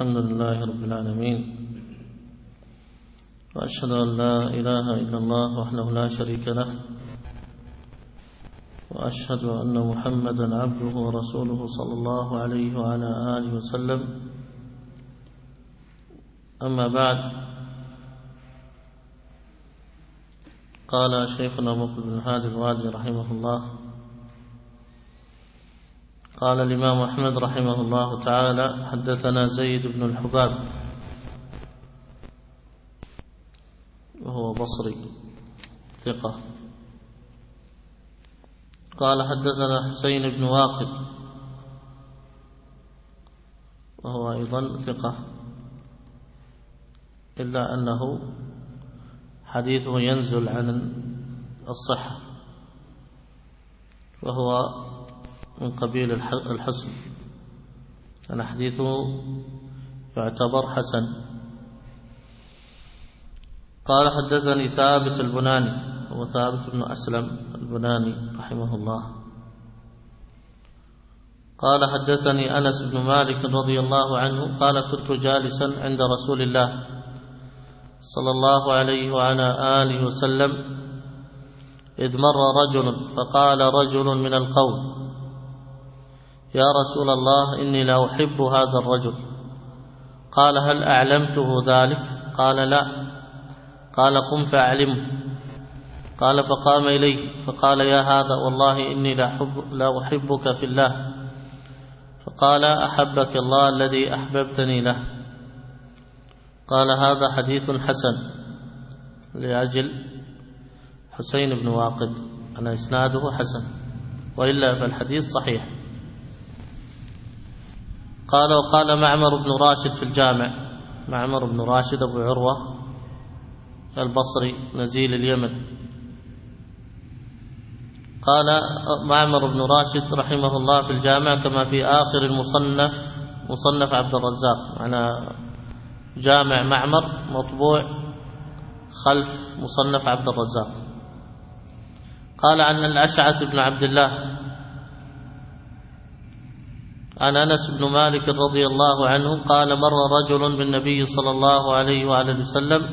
الحمد لله رب العالمين، وأشهد أن لا إله إلا الله وحده لا شريك له، وأشهد أن محمدا عبده ورسوله صلى الله عليه وعلى آله وسلم. أما بعد، قال شيخنا مقبل بن هادي الوادي رحمه الله: قال الإمام أحمد رحمه الله تعالى: حدثنا زيد بن الحباب، وهو بصري ثقة. قال حدثنا حسين بن واقد، وهو أيضا ثقة، إلا أنه حديثه ينزل عن الصحة، وهو من قبيل الحسن، أن حديثه يعتبر حسن. قال حدثني ثابت البناني، هو ثابت بن أسلم البناني رحمه الله. قال حدثني أنس بن مالك رضي الله عنه قال: كنت جالسا عند رسول الله صلى الله عليه وعلى آله وسلم إذ مر رجل فقال رجل من القوم: يا رسول الله، إني لا أحب هذا الرجل. قال: هل أعلمته ذلك؟ قال: لا. قال: قم فأعلمه. قال: فقام إليه فقال: يا هذا، والله إني لا أحبك في الله. فقال: أحبك الله الذي أحببتني له. قال: هذا حديث حسن، لأجل حسين بن واقد أن إسناده حسن، وإلا فالحديث صحيح. قال: وقال معمر بن راشد في الجامع. معمر بن راشد أبو عروة البصري نزيل اليمن. قال معمر بن راشد رحمه الله في الجامع كما في آخر المصنف، مصنف عبد الرزاق، معنا جامع معمر مطبوع خلف مصنف عبد الرزاق. قال عن الأشعث بن عبد الله عن أنس بن مالك رضي الله عنه قال: مر رجل بالنبي صلى الله عليه وآله وسلم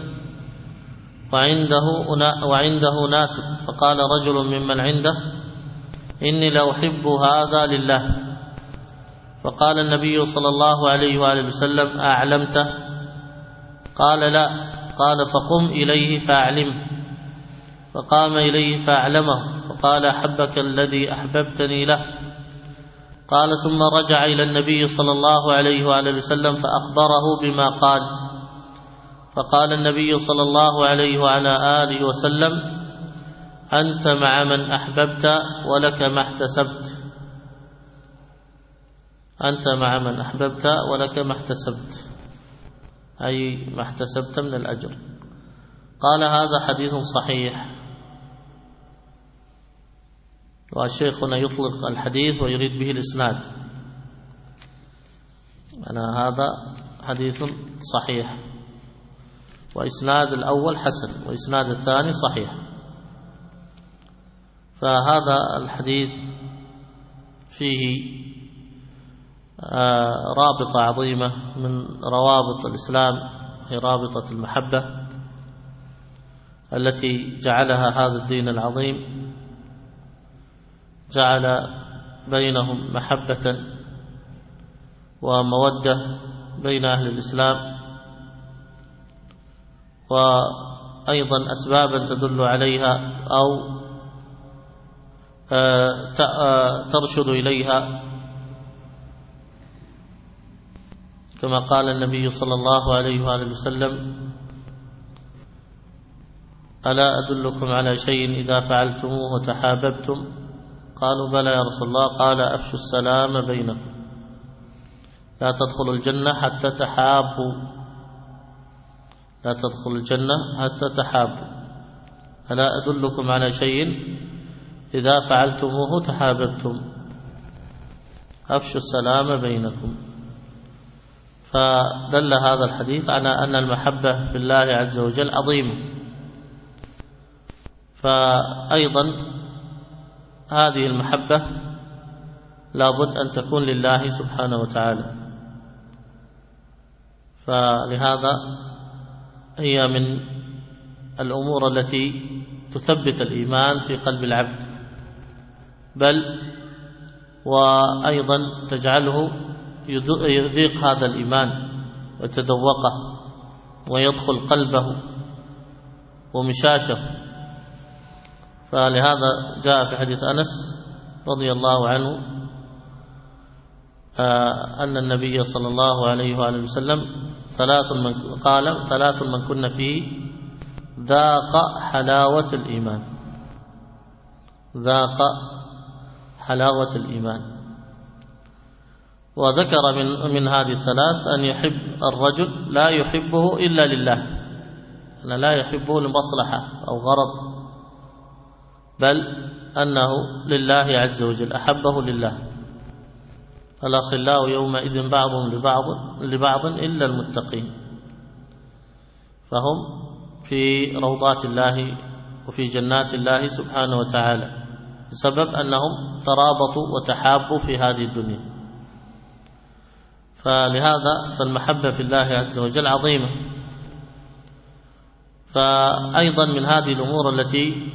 وعنده ناس، فقال رجل ممن عنده: إني لأحب هذا لله. فقال النبي صلى الله عليه وآله وسلم: أعلمته؟ قال: لا. قال: فقم إليه فأعلمه. فقام إليه فأعلمه، فقال: أحبك الذي أحببتني له. قال: ثم رجع إلى النبي صلى الله عليه وآله وسلم فأخبره بما قال. فقال النبي صلى الله عليه وعلى آله وسلم: أنت مع من أحببت ولك ما احتسبت. أنت مع من أحببت ولك ما احتسبت، أي ما احتسبت من الأجر. قال: هذا حديث صحيح. وشيخنا يطلق الحديث ويريد به الإسناد، هذا حديث صحيح، وإسناد الأول حسن، وإسناد الثاني صحيح. فهذا الحديث فيه رابطة عظيمة من روابط الإسلام، هي رابطة المحبة التي جعلها هذا الدين العظيم، جعل بينهم محبة ومودة بين أهل الإسلام، وأيضا أسبابا تدل عليها أو ترشد إليها، كما قال النبي صلى الله عليه وآله وسلم: ألا أدلكم على شيء إذا فعلتموه تحاببتم؟ قالوا: بلى يا رسول الله. قال: أفشوا السلام بينكم، لا تدخلوا الجنة حتى تحابوا، لا تدخلوا الجنة حتى تحابوا. ألا أدلكم على شيء إذا فعلتموه تحاببتم؟ أفشوا السلام بينكم. فدل هذا الحديث على أن المحبة في الله عز وجل عظيمة. فأيضا هذه المحبة لابد أن تكون لله سبحانه وتعالى، فلهذا هي من الأمور التي تثبت الإيمان في قلب العبد، بل وأيضا تجعله يذيق هذا الإيمان ويتذوقه ويدخل قلبه ومشاشه. فلهذا جاء في حديث أنس رضي الله عنه أن النبي صلى الله عليه وآله وسلم قال: ثلاث من كن فيه ذاق حلاوة الإيمان، ذاق حلاوة الإيمان. وذكر من هذه الثلاث أن يحب الرجل لا يحبه إلا لله، أن لا يحبه لمصلحة أو غرض، بل أنه لله عز وجل، أحبه لله. الأخلاء يومئذ بعضهم لبعض إلا المتقين، فهم في روضات الله وفي جنات الله سبحانه وتعالى بسبب أنهم ترابطوا وتحابوا في هذه الدنيا. فلهذا فالمحبة في الله عز وجل عظيمة. فأيضا من هذه الأمور التي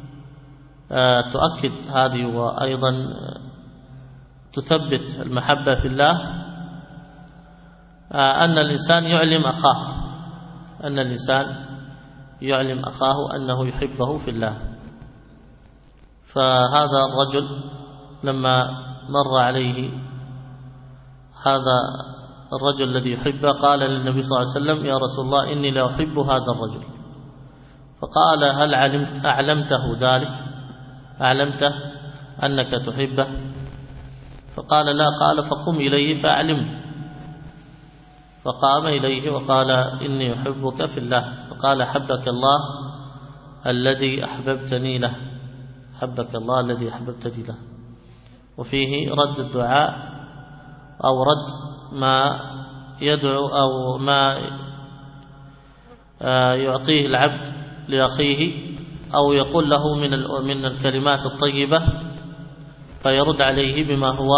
تؤكد هذه وأيضا تثبت المحبة في الله أن الإنسان يعلم أخاه، أن الإنسان يعلم أخاه أنه يحبه في الله. فهذا الرجل لما مر عليه هذا الرجل الذي يحبه قال للنبي صلى الله عليه وسلم: يا رسول الله إني لا أحب هذا الرجل. فقال: هل أعلمته ذلك؟ أعلمته أنك تحبه؟ فقال: لا. قال: فقم إليه فأعلمه. فقام إليه وقال: إني أحبك في الله. فقال: حبك الله الذي أحببتني له، حبك الله الذي أحببتني له. وفيه رد الدعاء أو رد ما يدعو أو ما يعطيه العبد لأخيه، أو يقول له من الكلمات الطيبة فيرد عليه بما هو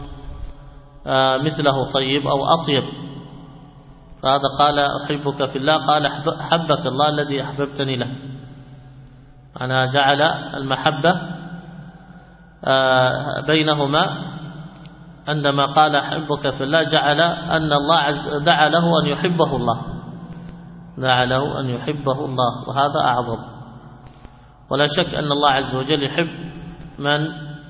مثله طيب أو أطيب. فهذا قال: أحبك في الله، قال: حبك الله الذي أحببتني له. أنا جعل المحبة بينهما. عندما قال أحبك في الله جعل أن الله دعا له أن يحبه الله، دعا له أن يحبه الله، وهذا أعظم. ولا شك أن الله عز وجل يحب من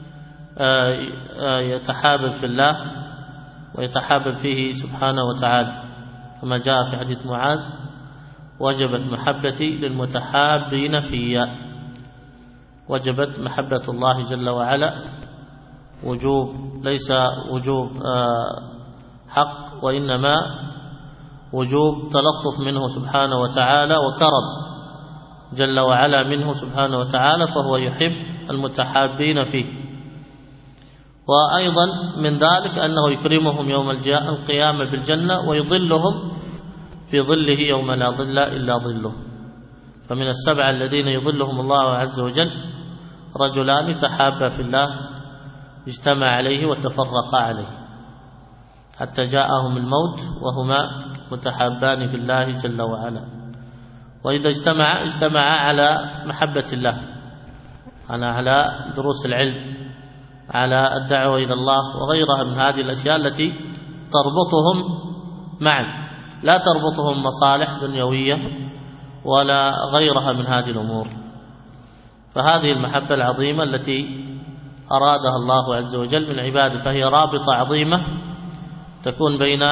يتحابب في الله ويتحابب فيه سبحانه وتعالى، كما جاء في حديث معاذ: وجبت محبتي للمتحابين في. وجبت محبة الله جل وعلا وجوب، ليس وجوب حق، وإنما وجوب تلطف منه سبحانه وتعالى وكرم جل وعلا منه سبحانه وتعالى، فهو يحب المتحابين فيه. وأيضا من ذلك أنه يكرمهم يوم القيامة بالجنة ويظلهم في ظله يوم لا ظل إلا ظله. فمن السبعة الذين يظلهم الله عز وجل رجلان تحابا في الله اجتمع عليه وتفرقا عليه حتى جاءهم الموت وهما متحابان في الله جل وعلا. وإذا اجتمع على محبة الله، على دروس العلم، على الدعوة إلى الله وغيرها من هذه الأشياء التي تربطهم معا، لا تربطهم مصالح دنيوية ولا غيرها من هذه الأمور. فهذه المحبة العظيمة التي أرادها الله عز وجل من عباده، فهي رابطة عظيمة تكون بين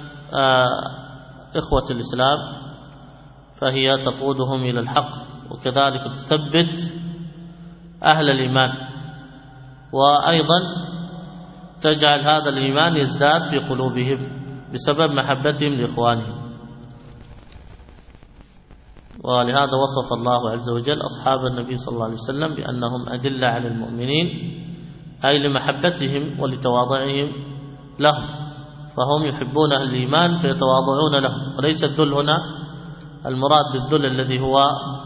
إخوة الإسلام، فهي تقودهم إلى الحق، وكذلك تثبت أهل الإيمان، وأيضا تجعل هذا الإيمان يزداد في قلوبهم بسبب محبتهم لإخوانهم. ولهذا وصف الله عز وجل أصحاب النبي صلى الله عليه وسلم بأنهم أدلة على المؤمنين، أي لمحبتهم ولتواضعهم لهم، فهم يحبون أهل الإيمان فيتواضعون لهم. وليس الذل هنا المراد بالذل الذي هو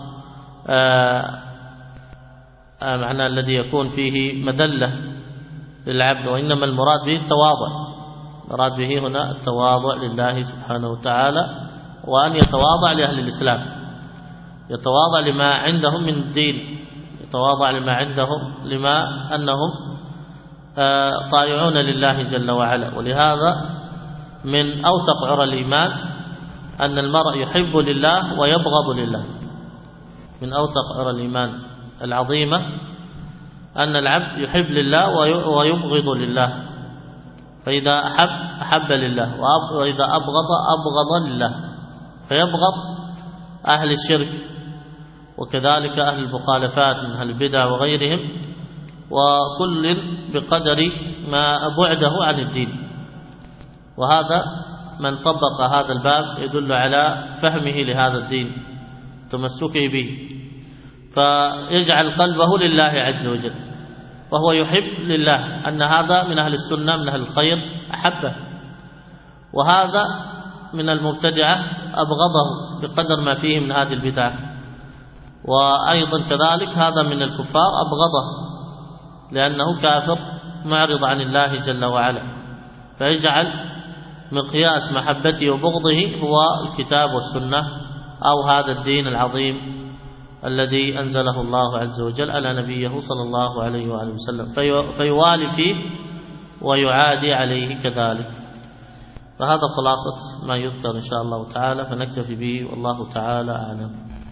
معنى الذي يكون فيه مذلة للعبد، وإنما المراد به التواضع، مراد به هنا التواضع لله سبحانه وتعالى، وأن يتواضع لأهل الإسلام، يتواضع لما عندهم من الدين، يتواضع لما عندهم، لما أنهم طائعون لله جل وعلا. ولهذا من أوثق عرى الإيمان أن المرء يحب لله ويبغض لله، من أوثق عرى الإيمان العظيمة أن العبد يحب لله ويبغض لله، فإذا أحب لله، وإذا أبغض لله، فيبغض أهل الشرك وكذلك أهل المخالفات من أهل البدع وغيرهم، وكل بقدر ما بعده عن الدين. وهذا من طبق هذا الباب يدل على فهمه لهذا الدين، تمسكه به، فيجعل قلبه لله عز وجل، وهو يحب لله، أن هذا من أهل السنة من أهل الخير أحبه، وهذا من المبتدعة أبغضه بقدر ما فيه من هذه البدعة، وأيضا كذلك هذا من الكفار أبغضه لأنه كافر معرض عن الله جل وعلا، فيجعل مقياس محبته وبغضه هو الكتاب والسنة أو هذا الدين العظيم الذي أنزله الله عز وجل على نبيه صلى الله عليه وآله وسلم، فيوالي فيه ويعادي عليه كذلك. فهذا خلاصة ما يذكر إن شاء الله تعالى، فنكتفي به والله تعالى أعلم.